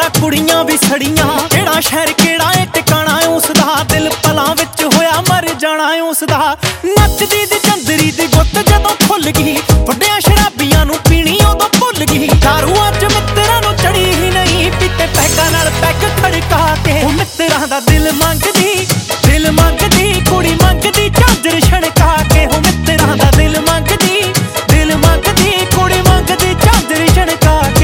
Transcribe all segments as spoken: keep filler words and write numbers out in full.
ਕਹਿੰਦਾ ਕੁੜੀਆਂ ਵੀ ਸੜੀਆਂ, ਕਿਹੜਾ ਸ਼ਹਿਰ ਕਿਹੜਾ ਏ ਟਿਕਾਣਾ ਉਸਦਾ, ਦਿਲ ਪਲਾਂ ਵਿੱਚ ਹੋਇਆ ਮਰ ਜਾਣਾ ਉਸਦਾ। ਨੱਚਦੀ ਦੀ ਚੰਦਰੀ ਦੀ ਗੁੱਤ ਜਦੋਂ ਖੁੱਲ ਗਈ, ਵੱਡਿਆਂ ਸ਼ਰਾਬੀਆਂ ਨੂੰ ਪੀਣੀ ਉਦੋਂ ਭੁੱਲ ਗਈ। ਦਾਰੂ ਅੱਜ ਮਿੱਤਰਾਂ ਨੂੰ ਚੜੀ ਹੀ ਨਹੀਂ, ਪੀਤੇ ਪੈਗਾਂ ਨਾਲ ਪੈਗ ਖੜਕਾ ਕੇ। ਉਹ ਮਿੱਤਰਾਂ ਦਾ ਦਿਲ ਮੰਗਦੀ, ਦਿਲ ਮੰਗਦੀ ਕੁੜੀ ਮੰਗਦੀ ਝਾਂਜਰ ਛਣਕਾ ਕੇ। ਉਹ ਮਿੱਤਰਾਂ ਦਾ ਦਿਲ ਮੰਗਦੀ, ਦਿਲ ਮੰਗਦੀ ਕੁੜੀ ਮੰਗਦੀ ਝਾਂਜਰ ਛਣਕਾ ਕੇ।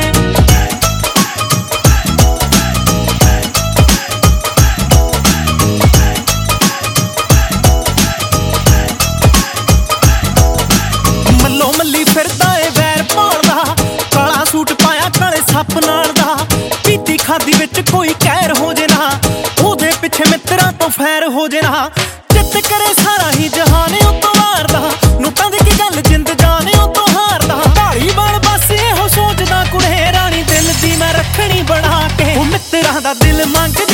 ਮੱਲੋ ਮੱਲੀ ਫਿਰਦਾ ਏ ਵੈਰ ਭਾਲਦਾ, ਕਾਲਾ ਸੂਟ ਪਾਇਆ ਕਾਲੇ ਸੱਪ ਨਾਲ ਦਾ। ਪੀਤੀ ਖਾਦੀ ਵਿੱਚ ਕੋਈ ਕਹਿਰ ਹੋ ਜੇ ਨਾ, ਉਹਦੇ ਪਿੱਛੇ ਮਿੱਤਰਾਂ ਤੋਂ ਫੈਰ ਹੋ ਜੇ ਨਾ। ਚਿੱਤ ਕਰੇ ਸਾਰਾ ਹੀ ਜਹਾਨ ਉਤੋਂ ਮਾਰਦਾ, ਨੋਟਾਂ ਦੀ ਕੀ ਗੱਲ ਜਿੰਦ ਜਾਨ ਉਤੋਂ ਹਾਰਦਾ। ਢਾਲੀ ਬਣ ਬਸ ਇਹੋ ਸੋਚਦਾ ਕੁੜੇ ਰਾਣੀ, ਦਿਲ ਦੀ ਮੈਂ ਰੱਖਣੀ ਬਣਾ ਕੇ। ਉਹ ਮਿੱਤਰਾਂ ਦਾ ਦਿਲ ਮੰਗਦੀ